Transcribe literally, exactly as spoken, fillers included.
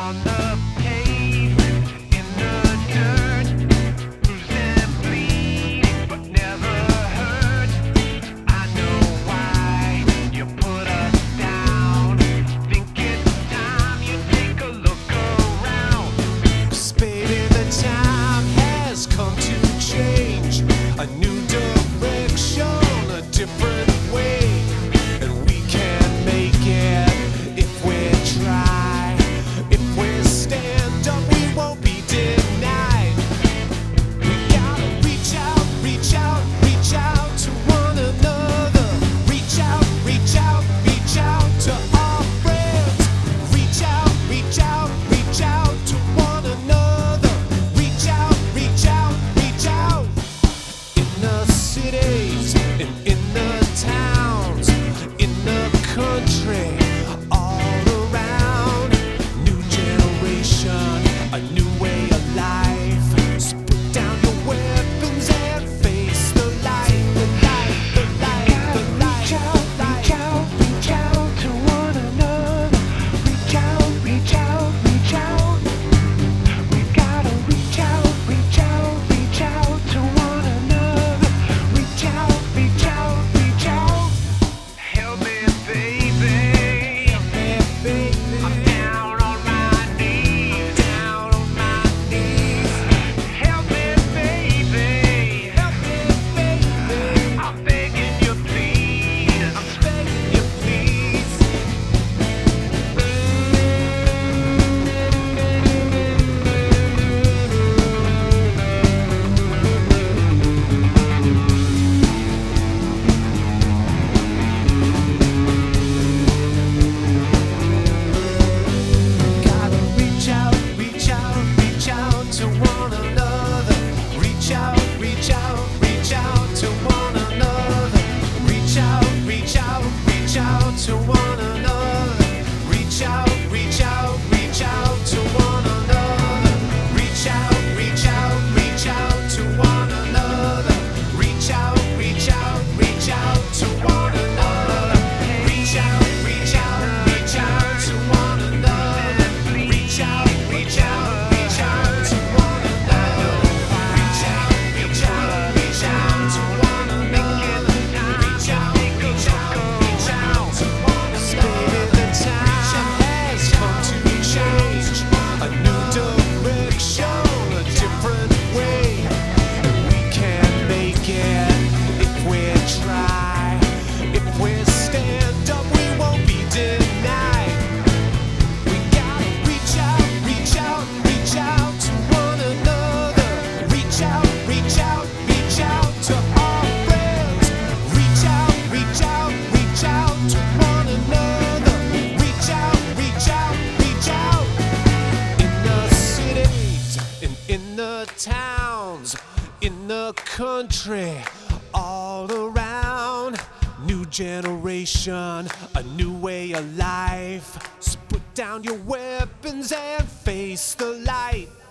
on the pavement, in the dirt, bruised and bleeding, but never hurt. I know why you put us down. Think it's time you take a look around. 'Cause baby, the time has come to change. A new direction, a different way. And we can make it if we try. If we stand up, we won't be denied. We gotta reach out, reach out, reach out to one another. Reach out, reach out, reach out to our friends. Reach out, reach out, reach out to one another. Reach out, reach out, reach out. In the cities and in the towns, in the country, all around. New generation, a new way of life. So put down your weapons and face the light, the light, the light, the light. Reach out, reach out, reach out to one another. Reach out, reach out, reach out. We gotta reach out, reach out, reach out to one another. Reach out, reach out, reach out. Help me, baby. Help me, baby. I'm down on my knees, down on my knees. Help me, baby. Help me, baby. I'm begging you, please. I'm begging you, please. Gotta reach out, reach out, reach out to one another. Reach out, reach out, reach out to one another. Reach out, reach out, reach out to one another. Reach out, reach out, reach out to one another. Reach out, reach out, reach out to one another. Reach out, reach out, reach out to one another. Reach out, reach out, reach out to one another. Reach out, reach out, reach out to one another. Reach out, reach out, reach out to one another. Reach out, reach out, reach out to one another. Baby, the time has come to change. A new direction, a different way. And we can make it if we try. If we stand up, we won't be denied. We gotta reach out, reach out, reach out to one another. Reach out, reach out, reach out to our friends. Reach out, reach out, reach out to one another. Reach out, reach out, reach out. In the cities and in the towns, in the country, all around. New generation, a new way of life. So put down your weapons and face the light.